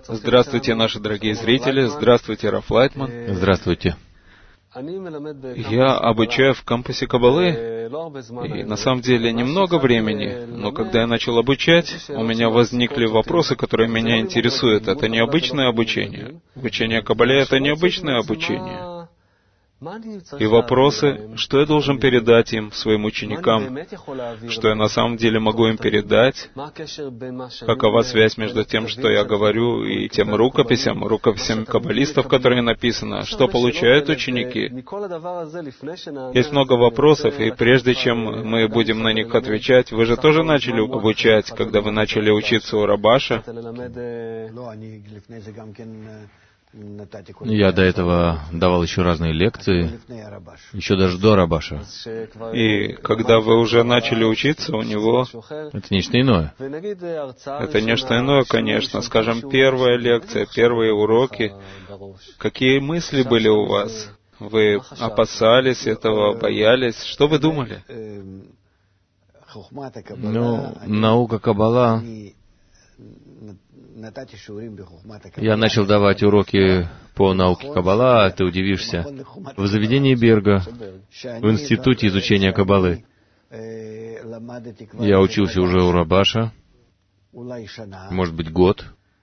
Здравствуйте, наши дорогие зрители. Здравствуйте, Раф Лайтман. Здравствуйте. Я обучаю в кампусе Каббалы, и на самом деле немного времени, но когда я начал обучать, у меня возникли вопросы, которые меня интересуют. Это необычное обучение. Обучение Каббале — это необычное обучение. И вопросы, что я должен передать им, своим ученикам, что я на самом деле могу им передать, какова связь между тем, что я говорю, и тем рукописям каббалистов, в которых написано, что получают ученики. Есть много вопросов, и прежде чем мы будем на них отвечать, вы же тоже начали обучать, когда вы начали учиться у Рабаша. Я до этого давал еще разные лекции, еще даже до Рабаша. И когда вы уже начали учиться у него... Это нечто иное. Это нечто иное, конечно. Скажем, первая лекция, первые уроки. Какие мысли были у вас? Вы опасались этого, боялись? Что вы думали? Наука Каббала... Я начал давать уроки по науке Каббала, ты удивишься, в заведении Берга, в Институте изучения Каббалы. Я учился уже у Рабаша, может быть, год.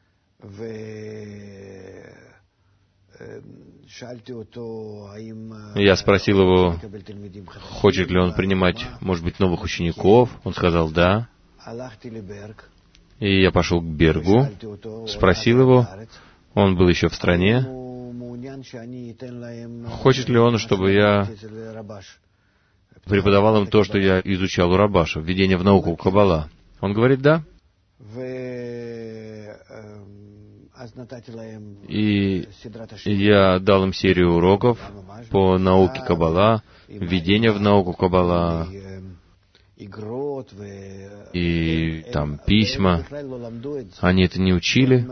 Я спросил его, хочет ли он принимать, может быть, новых учеников. Он сказал «да». И я пошел к Бергу, спросил его, он был еще в стране, хочет ли он, чтобы я преподавал им то, что я изучал у Рабаша, введение в науку Каббала. Он говорит «да». И я дал им серию уроков по науке Каббала, введение в науку Каббала, и там письма. Они это не учили.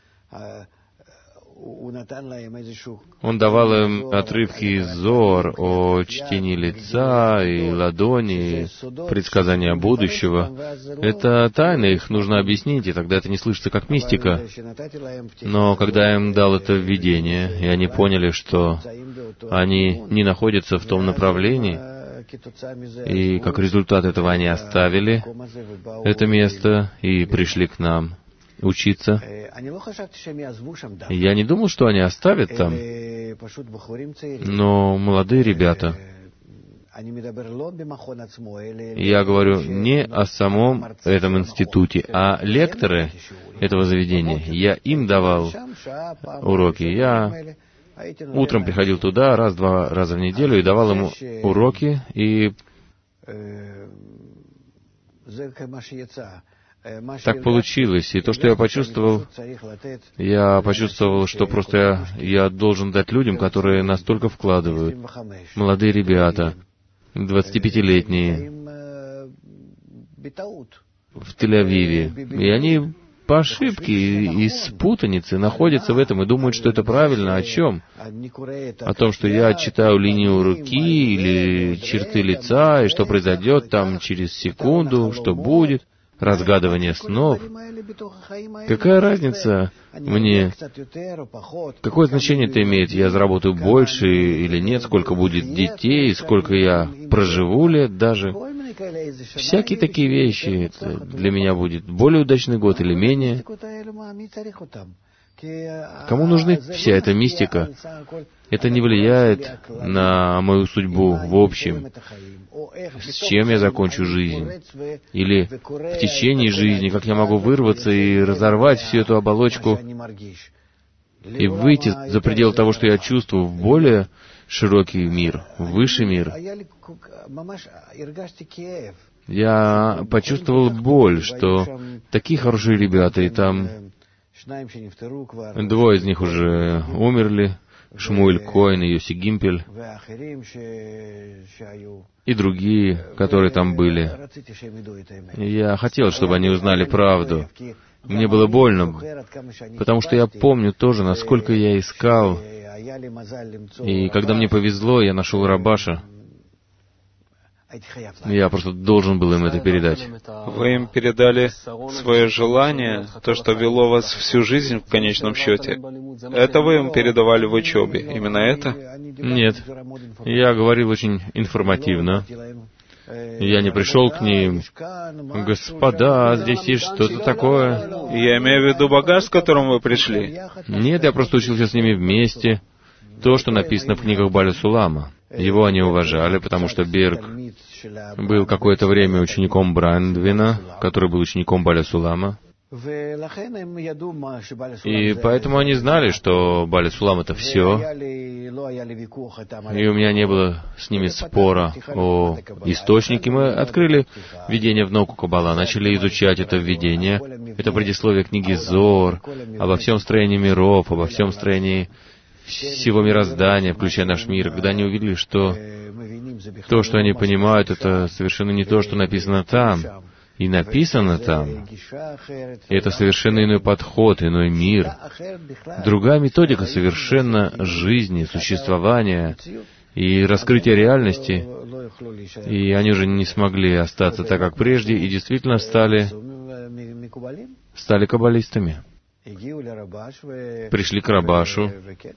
Он давал им отрывки из Зоар о чтении лица и ладони, предсказания будущего. Это тайна, их нужно объяснить, и тогда это не слышится как мистика. Но когда я им дал это введение, и они поняли, что они не находятся в том направлении, и как результат этого они оставили это место и пришли к нам учиться. Я не думал, что они оставят там, но молодые ребята. Я говорю не о самом этом институте, а лекторы этого заведения. Я им давал уроки. Я утром приходил туда раз-два раза в неделю и давал ему уроки, и так получилось. И то, что я почувствовал, что просто я должен дать людям, которые настолько вкладывают. Молодые ребята, 25-летние, в Тель-Авиве, и они по ошибке и с путаницы находятся в этом и думают, что это правильно. О чем? О том, что я читаю линию руки или черты лица, и что произойдет там через секунду, что будет, разгадывание снов. Какая разница мне? Какое значение это имеет? Я заработаю больше или нет? Сколько будет детей? Сколько я проживу лет даже? Всякие такие вещи. Это для меня будет более удачный год или менее. Кому нужна вся эта мистика? Это не влияет на мою судьбу в общем. С чем я закончу жизнь? Или в течение жизни, как я могу вырваться и разорвать всю эту оболочку и выйти за пределы того, что я чувствую, в более широкий мир, в высший мир. Я почувствовал боль, что такие хорошие ребята, и там двое из них уже умерли, Шмуэль Коэн и Йоси Гимпель, и другие, которые там были. Я хотел, чтобы они узнали правду. Мне было больно, потому что я помню тоже, насколько я искал. И когда мне повезло, я нашел Рабаша. Я просто должен был им это передать. Вы им передали свое желание, то, что вело вас всю жизнь в конечном счете. Это вы им передавали в учебе? Именно это? Нет. Я говорил очень информативно. Я не пришел к ним: «Господа, здесь есть что-то такое». Я имею в виду багаж, с которым вы пришли. Нет, я просто учился с ними вместе. То, что написано в книгах Баля Сулама. Его они уважали, потому что Берг был какое-то время учеником Брандвина, который был учеником Баля Сулама. И поэтому они знали, что Баля Сулам — это все. И у меня не было с ними спора о источнике. Мы открыли введение в науку Каббала, начали изучать это введение. Это предисловие книги Зоар, обо всем строении миров, обо всем строении всего мироздания, включая наш мир. Когда они увидели, что то, что они понимают, это совершенно не то, что написано там. И написано там. И это совершенно иной подход, иной мир. Другая методика совершенно жизни, существования и раскрытия реальности. И они уже не смогли остаться так, как прежде, и действительно стали каббалистами. Пришли к Рабашу.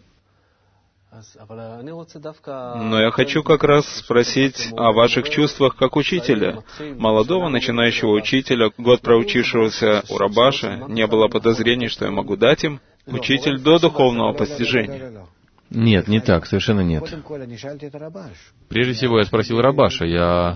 Но я хочу как раз спросить о ваших чувствах как учителя. Молодого начинающего учителя, год проучившегося у Рабаша, не было подозрений, что я могу дать им учитель до духовного постижения. Нет, не так, совершенно нет. Прежде всего я спросил Рабаша, я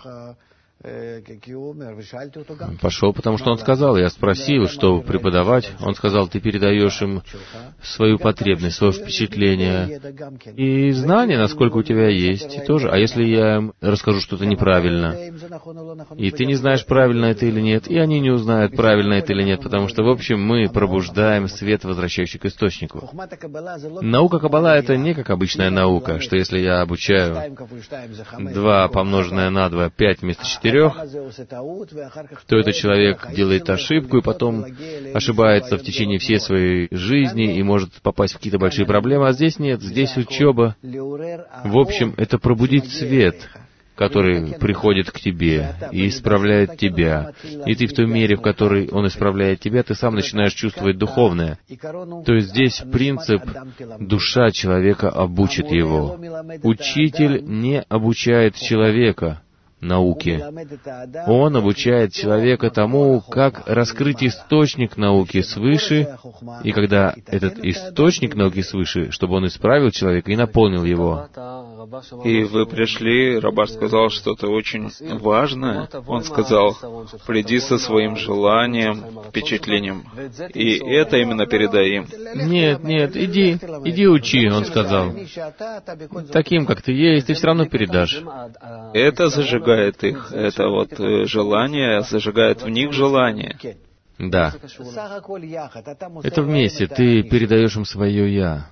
пошел, потому что он сказал. Я спросил, что преподавать. Он сказал: ты передаешь им свою потребность, свое впечатление и знание, насколько у тебя есть, и тоже. А если я им расскажу что-то неправильно, и ты не знаешь, правильно это или нет, и они не узнают, правильно это или нет, потому что, в общем, мы пробуждаем свет, возвращающий к источнику. Наука Каббала — это не как обычная наука, что если я обучаю 2 помноженное на 2, 5 вместо 4, то этот человек делает ошибку и потом ошибается в течение всей своей жизни и может попасть в какие-то большие проблемы. А здесь нет, здесь учеба. В общем, это пробудить свет, который приходит к тебе и исправляет тебя. И ты в той мере, в которой он исправляет тебя, ты сам начинаешь чувствовать духовное. То есть здесь принцип «душа человека обучит его». Учитель не обучает человека науки. Он обучает человека тому, как раскрыть источник науки свыше, и когда этот источник науки свыше, чтобы он исправил человека и наполнил его. И вы пришли, Рабаш сказал что-то очень важное. Он сказал: приди со своим желанием, впечатлением. И это именно передай им. Нет, иди учи, он сказал. Таким, как ты есть, ты все равно передашь. Это зажигает их. Это вот желание зажигает в них желание. Да. Это вместе. Ты передаешь им свое «я».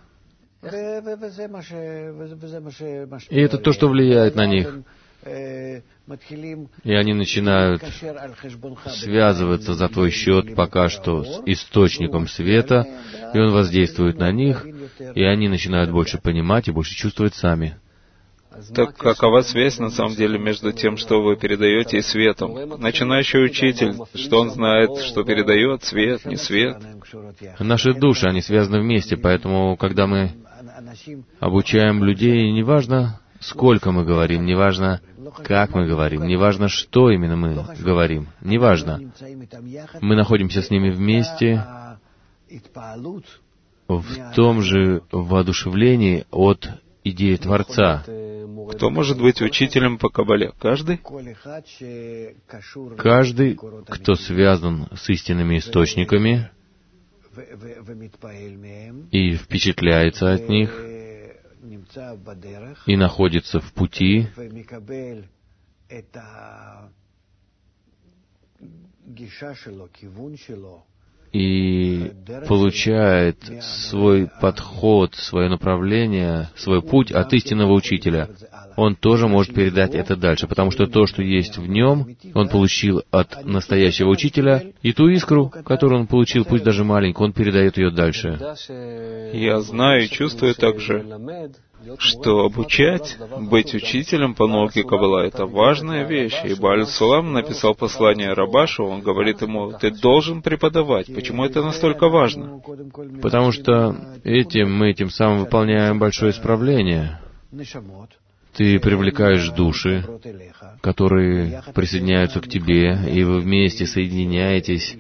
И это то, что влияет на них. И они начинают связываться за твой счет пока что с источником света, и он воздействует на них, и они начинают больше понимать и больше чувствовать сами. Так какова связь на самом деле между тем, что вы передаете, и светом? Начинающий учитель, что он знает, что передает, свет, не свет? Наши души, они связаны вместе, поэтому, когда мы обучаем людей, неважно, сколько мы говорим, неважно, как мы говорим, неважно, что именно мы говорим, неважно. Мы находимся с ними вместе в том же воодушевлении от идеи Творца. Кто может быть учителем по Каббале? Каждый? Каждый, кто связан с истинными источниками и впечатляется от них, и находится в пути, и получает свой подход, свое направление, свой путь от истинного учителя, он тоже может передать это дальше, потому что то, что есть в нем, он получил от настоящего учителя, и ту искру, которую он получил, пусть даже маленькую, он передает ее дальше. Я знаю и чувствую также, что обучать, быть учителем по науке Каббала — это важная вещь. И Бааль Сулам написал послание Рабашу, он говорит ему: ты должен преподавать. Почему это настолько важно? Потому что мы этим самым выполняем большое исправление. Ты привлекаешь души, которые присоединяются к тебе, и вы вместе соединяетесь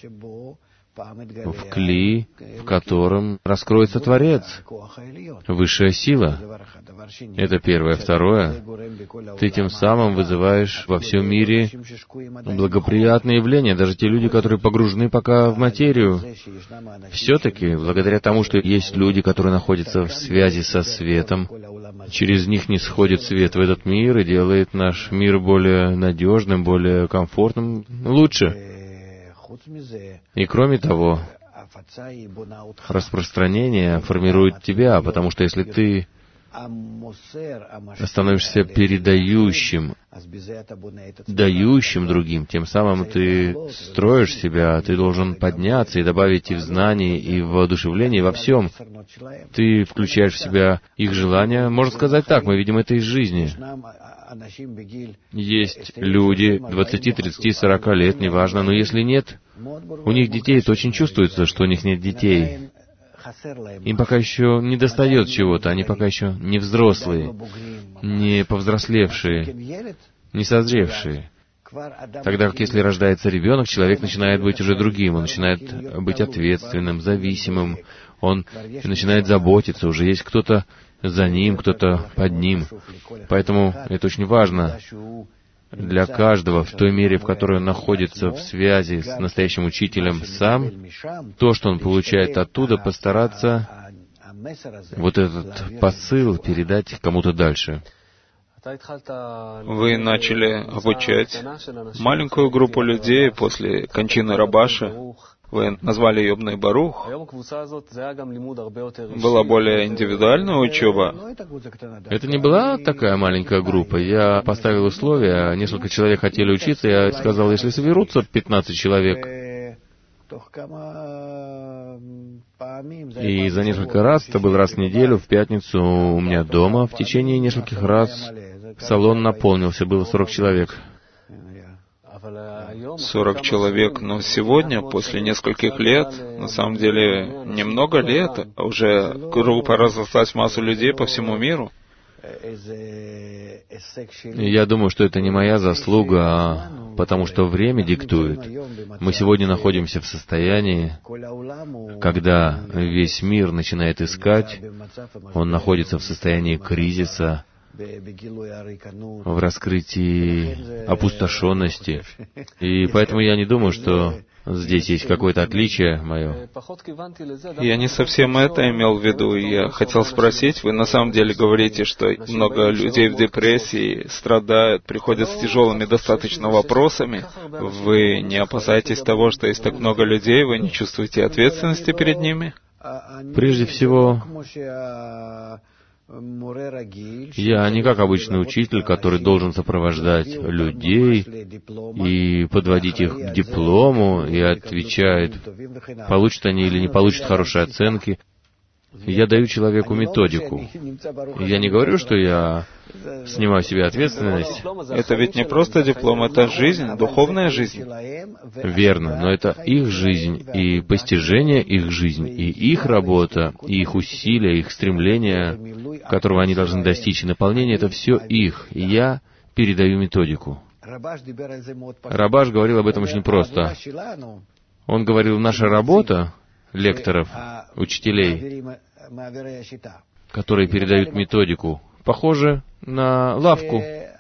в кли, в котором раскроется Творец, высшая сила. Это первое. Второе, ты тем самым вызываешь во всем мире благоприятные явления. Даже те люди, которые погружены пока в материю, все-таки, благодаря тому, что есть люди, которые находятся в связи со светом, через них не сходит свет в этот мир и делает наш мир более надежным, более комфортным, лучше. И кроме того, распространение формирует тебя, потому что если ты становишься передающим, дающим другим, тем самым ты строишь себя, ты должен подняться и добавить и в знании, и в воодушевлении, во всем. Ты включаешь в себя их желания. Можно сказать так, мы видим это из жизни. Есть люди 20, 30, 40 лет, неважно, но если нет у них детей, то очень чувствуется, что у них нет детей. Им пока еще не достает чего-то, они пока еще не взрослые, не повзрослевшие, не созревшие. Тогда как если рождается ребенок, человек начинает быть уже другим, он начинает быть ответственным, зависимым, он начинает заботиться, уже есть кто-то за ним, кто-то под ним. Поэтому это очень важно для каждого, в той мере, в которой он находится в связи с настоящим учителем сам, то, что он получает оттуда, постараться вот этот посыл передать кому-то дальше. Вы начали обучать маленькую группу людей после кончины Рабаша. Вы назвали ее Бней Барух. Была более индивидуальная учеба. Это не была такая маленькая группа. Я поставил условия, несколько человек хотели учиться, я сказал, если соберутся 15 человек, и за несколько раз, это был раз в неделю, в пятницу у меня дома, в течение нескольких раз салон наполнился, было 40 человек. 40 человек, но сегодня, после нескольких лет, на самом деле, немного лет, а уже группа разослась в массу людей по всему миру. Я думаю, что это не моя заслуга, потому что время диктует. Мы сегодня находимся в состоянии, когда весь мир начинает искать, он находится в состоянии кризиса, в раскрытии опустошенности. И поэтому я не думаю, что здесь есть какое-то отличие мое. Я не совсем это имел в виду. Я хотел спросить, вы на самом деле говорите, что много людей в депрессии страдают, приходят с тяжелыми достаточно вопросами. Вы не опасаетесь того, что есть так много людей, вы не чувствуете ответственности перед ними? Прежде всего, я не как обычный учитель, который должен сопровождать людей и подводить их к диплому и отвечает, получат они или не получат хорошие оценки. Я даю человеку методику. Я не говорю, что я снимаю с себя ответственность. Это ведь не просто диплом, это жизнь, духовная жизнь. Верно, но это их жизнь, и постижение их жизни, и их работа, и их усилия, их стремления, которого они должны достичь, и наполнение — это все их. И я передаю методику. Рабаш говорил об этом очень просто. Он говорил, наша работа, лекторов, учителей, которые передают методику, похоже на лавку.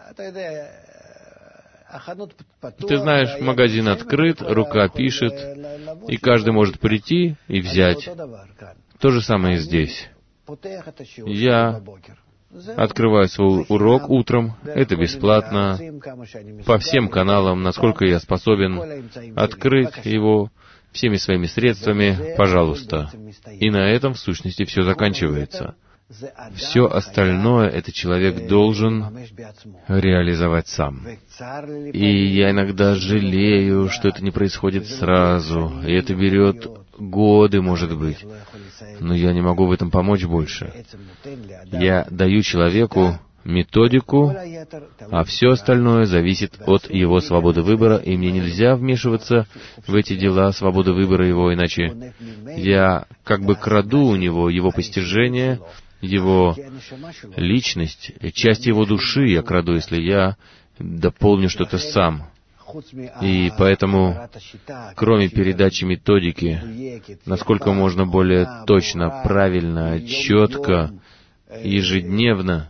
Ты знаешь, магазин открыт, рука пишет, и каждый может прийти и взять. То же самое и здесь. Я открываю свой урок утром, это бесплатно, по всем каналам, насколько я способен открыть его, всеми своими средствами, пожалуйста. И на этом, в сущности, все заканчивается. Все остальное этот человек должен реализовать сам. И я иногда жалею, что это не происходит сразу, и это берет годы, может быть, но я не могу в этом помочь больше. Я даю человеку методику, а все остальное зависит от его свободы выбора, и мне нельзя вмешиваться в эти дела свободы выбора его, иначе я как бы краду у него его постижение, его личность, часть его души я краду, если я дополню что-то сам. И поэтому, кроме передачи методики, насколько можно более точно, правильно, четко, ежедневно,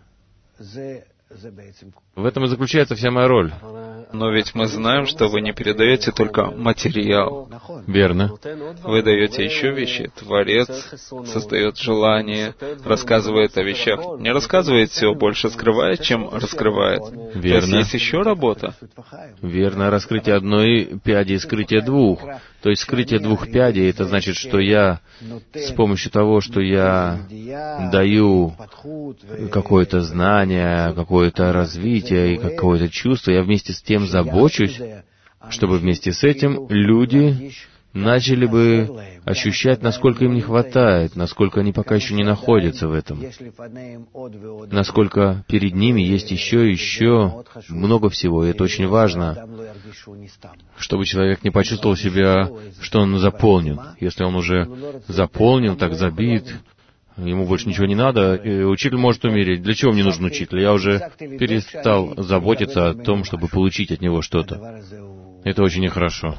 в этом и заключается вся моя роль. Но ведь мы знаем, что вы не передаете только материал. Верно. Вы даете еще вещи. Творец создает желание, рассказывает о вещах. Не рассказывает все, больше скрывает, чем раскрывает. Верно. То есть еще работа. Верно. Раскрытие одной пяди и скрытие двух. То есть скрытие двух пядей, это значит, что я с помощью того, что я даю какое-то знание, какое-то развитие и какое-то чувство, я вместе с тем забочусь, чтобы вместе с этим люди начали бы ощущать, насколько им не хватает, насколько они пока еще не находятся в этом, насколько перед ними есть еще много всего, и это очень важно, чтобы человек не почувствовал себя, что он заполнен. Если он уже заполнен, так забит, ему больше ничего не надо, и учитель может умереть. Для чего мне нужен учитель? Я уже перестал заботиться о том, чтобы получить от него что-то. Это очень нехорошо.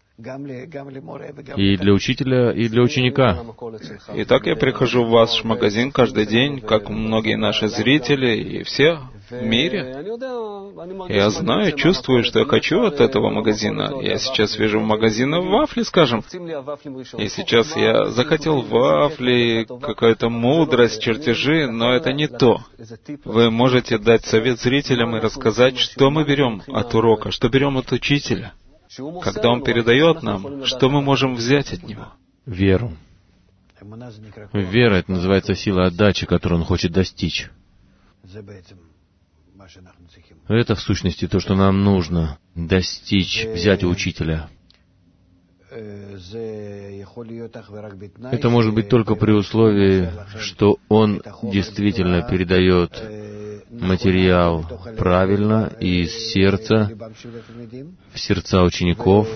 И для учителя, и для ученика. Итак, я прихожу в ваш магазин каждый день, как многие наши зрители и все в мире. Я знаю, чувствую, что я хочу от этого магазина. Я сейчас вижу в магазине вафли, скажем. И сейчас я захотел вафли, какая-то мудрость, чертежи, но это не то. Вы можете дать совет зрителям и рассказать, что мы берем от урока, что берем от учителя. Когда Он передает нам, что мы можем взять от Него? Веру. Вера — это называется сила отдачи, которую Он хочет достичь. Это, в сущности, то, что нам нужно достичь, взять у учителя. Это может быть только при условии, что он действительно передает материал правильно из сердца, в сердца учеников,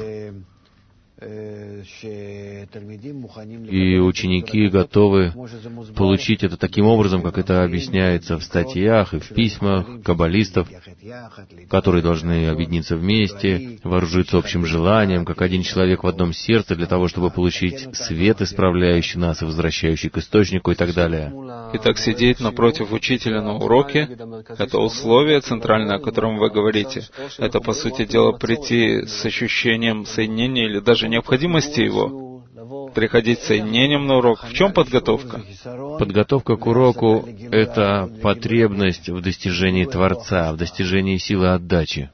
и ученики готовы получить это таким образом, как это объясняется в статьях и в письмах каббалистов, которые должны объединиться вместе, вооружиться общим желанием, как один человек в одном сердце, для того, чтобы получить свет, исправляющий нас и возвращающий к источнику и так далее. Итак, сидеть напротив учителя на уроке — это условие центральное, о котором вы говорите. Это, по сути дела, прийти с ощущением соединения или даже необходимости его, приходить с соединением на урок. В чем подготовка? Подготовка к уроку — это потребность в достижении Творца, в достижении силы отдачи.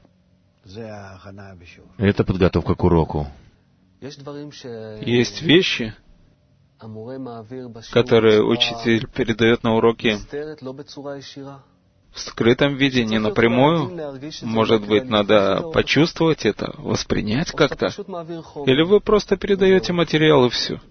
Это подготовка к уроку. Есть вещи, которые учитель передает на уроке в скрытом виде, не напрямую. Может быть, надо почувствовать это, воспринять как-то? Или вы просто передаете материал и все?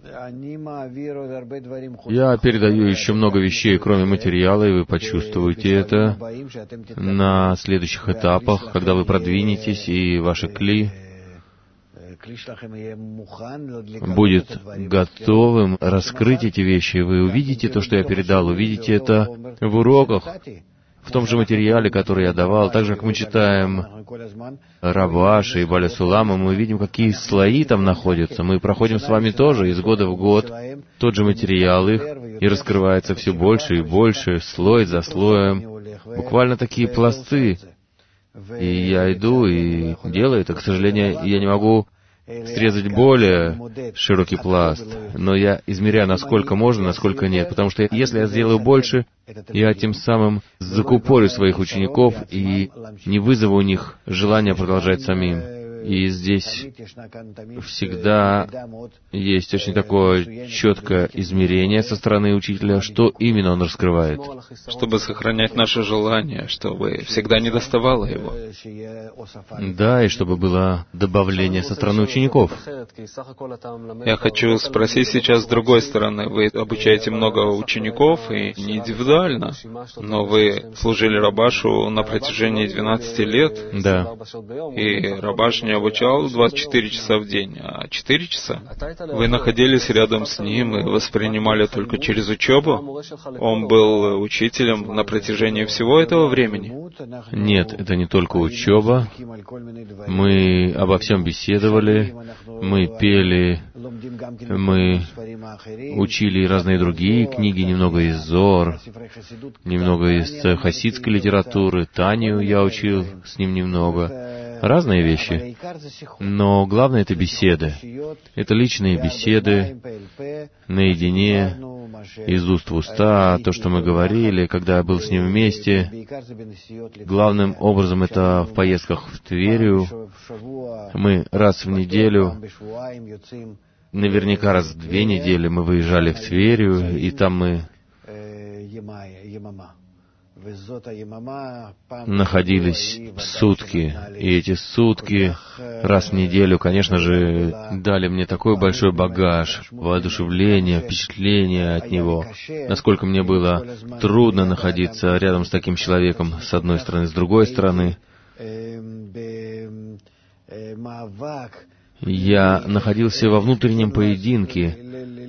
Я передаю еще много вещей, кроме материала, и вы почувствуете это на следующих этапах, когда вы продвинетесь, и ваше кли будет готовым раскрыть эти вещи. Вы увидите то, что я передал, увидите это в уроках, в том же материале, который я давал. Так же, как мы читаем Раваши и Баля Сулама, мы видим, какие слои там находятся. Мы проходим с вами тоже из года в год тот же материал их, и раскрывается все больше и больше, слой за слоем. Буквально такие пласты. И я иду и делаю это. К сожалению, я не могу срезать более широкий пласт, но я измеряю, насколько можно, насколько нет, потому что если я сделаю больше, я тем самым закупорю своих учеников и не вызову у них желания продолжать самим. И здесь всегда есть очень такое четкое измерение со стороны учителя, что именно он раскрывает. Чтобы сохранять наше желание, чтобы всегда не доставало его. Да, и чтобы было добавление со стороны учеников. Я хочу спросить сейчас с другой стороны. Вы обучаете много учеников, и не индивидуально, но вы служили Рабашу на протяжении 12 лет. Да. И Рабаш не обучал 24 часа в день, а 4 часа. Вы находились рядом с ним и воспринимали только через учебу? Он был учителем на протяжении всего этого времени? Нет, это не только учеба. Мы обо всем беседовали, мы пели, мы учили разные другие книги, немного из Зоар, немного из хасидской литературы, Танию я учил с ним немного, разные вещи. Но главное — это беседы. Это личные беседы, наедине, из уст в уста, то, что мы говорили, когда я был с ним вместе. Главным образом это в поездках в Тверию. Мы раз в неделю, наверняка раз в 2 недели мы выезжали в Тверию, и там мы находились сутки, и эти сутки раз в неделю, конечно же, дали мне такой большой багаж, воодушевление, впечатление от него, насколько мне было трудно находиться рядом с таким человеком, с одной стороны, с другой стороны. Я находился во внутреннем поединке.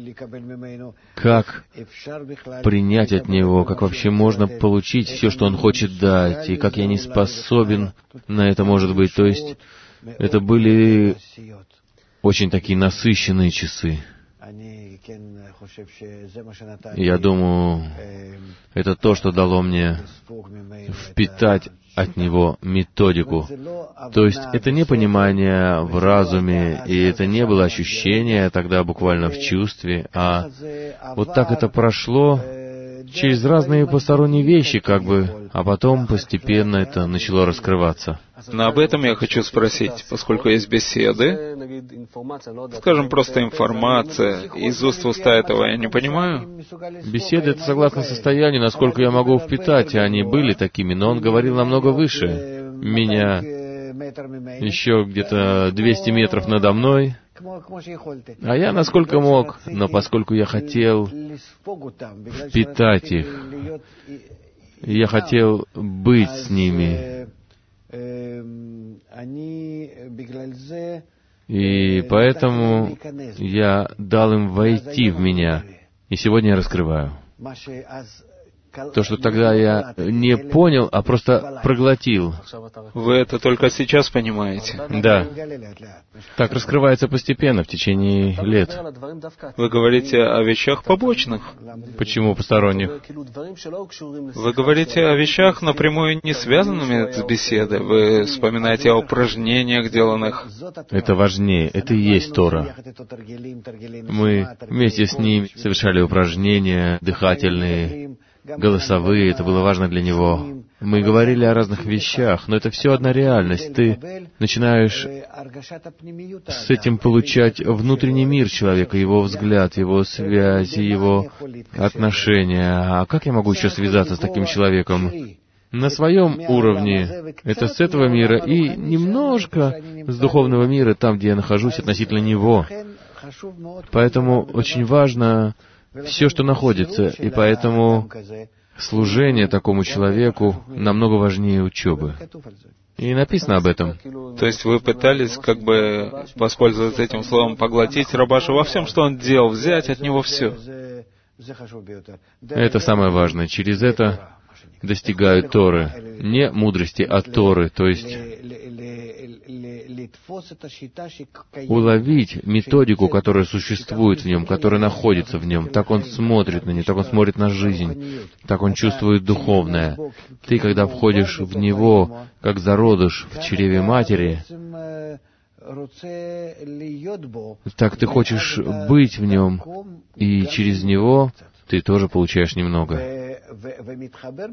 Как принять от него, как вообще можно получить все, что он хочет дать, и как я не способен на это, может быть. То есть, это были очень такие насыщенные часы. Я думаю, это то, что дало мне впитать от него методику. То есть это не понимание в разуме, и это не было ощущение тогда буквально в чувстве, а вот так это прошло через разные посторонние вещи, как бы, а потом постепенно это начало раскрываться. Но об этом я хочу спросить, поскольку есть беседы, скажем, просто информация, из уст в уста этого я не понимаю. Беседы — это согласно состоянию, насколько я могу впитать, и они были такими, но он говорил намного выше меня, еще где-то 200 метров надо мной, а я насколько мог, но поскольку я хотел впитать их, я хотел быть с ними, и поэтому я дал им войти в меня, и сегодня я раскрываю. То, что тогда я не понял, а просто проглотил. Вы это только сейчас понимаете? Да. Так раскрывается постепенно, в течение лет. Вы говорите о вещах побочных. Почему посторонних? Вы говорите о вещах, напрямую не связанными с беседой. Вы вспоминаете о упражнениях, деланных. Это важнее. Это и есть Тора. Мы вместе с ним совершали упражнения дыхательные, голосовые, это было важно для него. Мы говорили о разных вещах, но это все одна реальность. Ты начинаешь с этим получать внутренний мир человека, его взгляд, его связи, его отношения. А как я могу еще связаться с таким человеком? На своем уровне, это с этого мира, и немножко с духовного мира, там, где я нахожусь относительно него. Поэтому очень важно все, что находится, и поэтому служение такому человеку намного важнее учебы. И написано об этом. То есть вы пытались, как бы, воспользоваться этим словом, поглотить Рабаша во всем, что он делал, взять от него все. Это самое важное. Через это достигают Торы. Не мудрости, а Торы. То есть уловить методику, которая существует в нем, которая находится в нем. Так он смотрит на нее, так он смотрит на жизнь, так он чувствует духовное. Ты, когда входишь в него, как зародыш в чреве матери, так ты хочешь быть в нем, и через него ты тоже получаешь немного.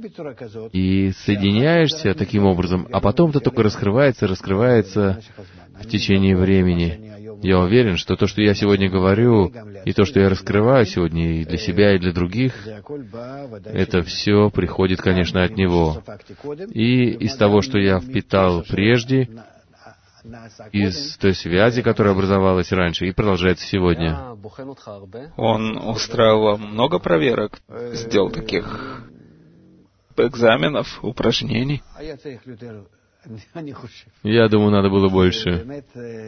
И соединяешься таким образом, а потом это только раскрывается в течение времени. Я уверен, что то, что я сегодня говорю, и то, что я раскрываю сегодня и для себя, и для других, это все приходит, конечно, от Него. И из того, что я впитал прежде, из той связи, которая образовалась раньше и продолжается сегодня. Он устраивал много проверок, сделал таких экзаменов, упражнений. Я думаю, надо было больше.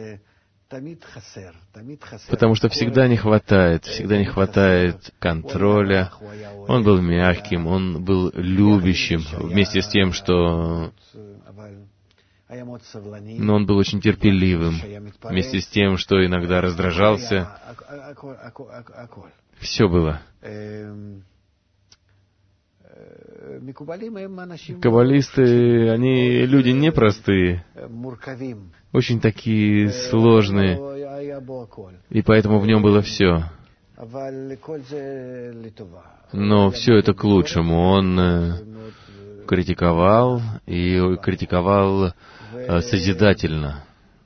Потому что всегда не хватает контроля. Он был мягким, он был любящим, вместе с тем, что... Но он был очень терпеливым, вместе с тем, что иногда раздражался. Все было. Каббалисты, они люди непростые, очень такие сложные, и поэтому в нем было все. Но все это к лучшему. Он критиковал, и критиковал созидательно.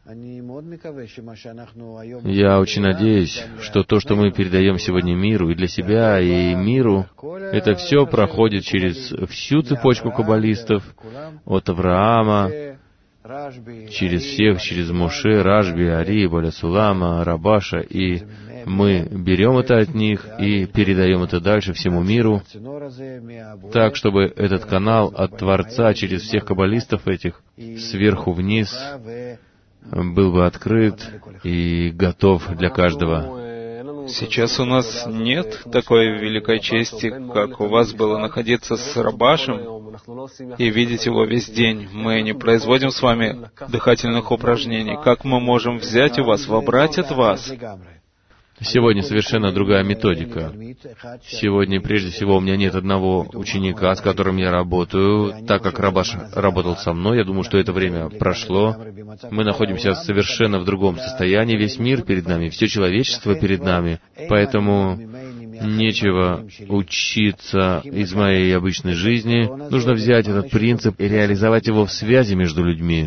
Я очень надеюсь, что то, что мы передаем сегодня миру, и для себя, и миру, это все проходит через всю цепочку каббалистов, от Авраама, через всех, через Моше, Рашби, Ари, Боля Сулама, Рабаша, и мы берем это от них и передаем это дальше всему миру, так, чтобы этот канал от Творца через всех каббалистов этих, сверху вниз, был бы открыт и готов для каждого. Сейчас у нас нет такой великой чести, как у вас было находиться с Рабашем и видеть его весь день. Мы не производим с вами дыхательных упражнений. Как мы можем взять у вас, вобрать от вас? Сегодня совершенно другая методика. Сегодня, прежде всего, у меня нет одного ученика, с которым я работаю, так как Рабаш работал со мной. Я думаю, что это время прошло. Мы находимся совершенно в другом состоянии. Весь мир перед нами, все человечество перед нами. Поэтому нечего учиться из моей обычной жизни. Нужно взять этот принцип и реализовать его в связи между людьми.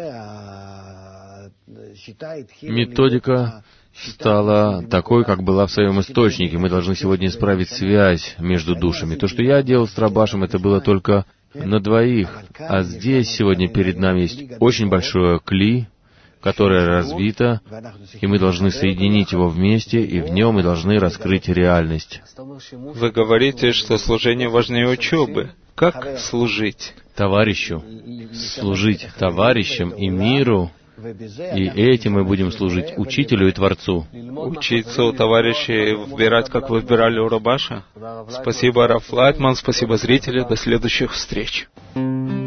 Методика стала такой, как была в своем источнике. Мы должны сегодня исправить связь между душами. То, что я делал с Рабашем, это было только на двоих. А здесь сегодня перед нами есть очень большое кли, которое развито, и мы должны соединить его вместе, и в нем мы должны раскрыть реальность. Вы говорите, что служение важнее учебы. Как служить? Товарищу. Служить товарищам и миру. И этим мы будем служить Учителю и Творцу. Учиться у товарищей, выбирать, как вы выбирали у Рабаша. Спасибо, Раф Лайтман, спасибо, зрители. До следующих встреч.